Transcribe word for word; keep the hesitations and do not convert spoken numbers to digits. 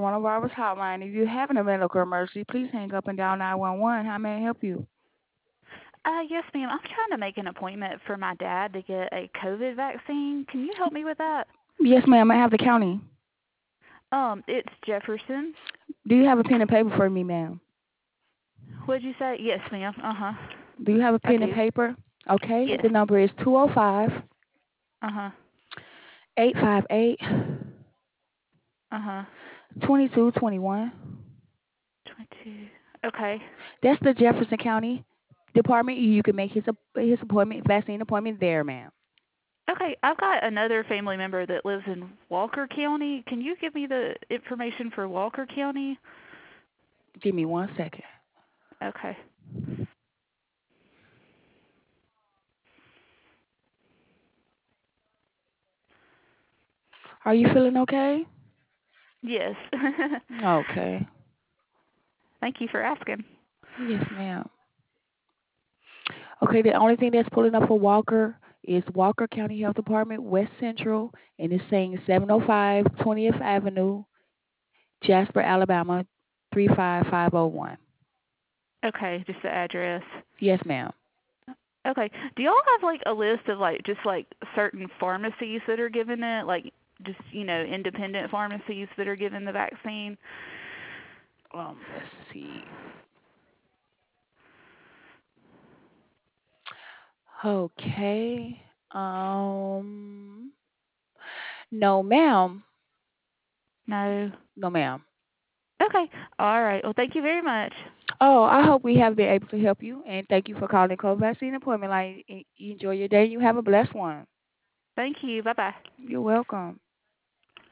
coronavirus hotline. If you're having a medical emergency, please hang up and dial nine one one. How may I help you? Uh, yes, ma'am. I'm trying to make an appointment for my dad to get a COVID vaccine. Can you help me with that? Yes, ma'am. I have the county. Um, it's Jefferson. Do you have a pen and paper for me, ma'am? What'd you say? Yes, ma'am. Uh huh. Do you have a I pen and do. paper? Okay. Yes. The number is two oh five, Uh huh. eight five eight, Uh huh. two two two one. Twenty-two. Okay. That's the Jefferson County Department. You can make his his appointment, vaccine appointment there, ma'am. Okay. I've got another family member that lives in Walker County. Can you give me the information for Walker County? Give me one second. Okay. Are you feeling okay? Yes. Okay. Thank you for asking. Yes, ma'am. Okay, the only thing that's pulling up for Walker is Walker County Health Department, West Central, and it's saying seven oh five twentieth Avenue, Jasper, Alabama, three five five oh one. Okay, just the address. Yes, ma'am. Okay. Do y'all have like a list of like just like certain pharmacies that are giving it, like just you know independent pharmacies that are giving the vaccine? Um, let's see. Okay. Um, no, ma'am. No. No, ma'am. Okay. All right. Well, thank you very much. Oh, I hope we have been able to help you, and thank you for calling COVID vaccine appointment line. You enjoy your day. You have a blessed one. Thank you. Bye bye. You're welcome.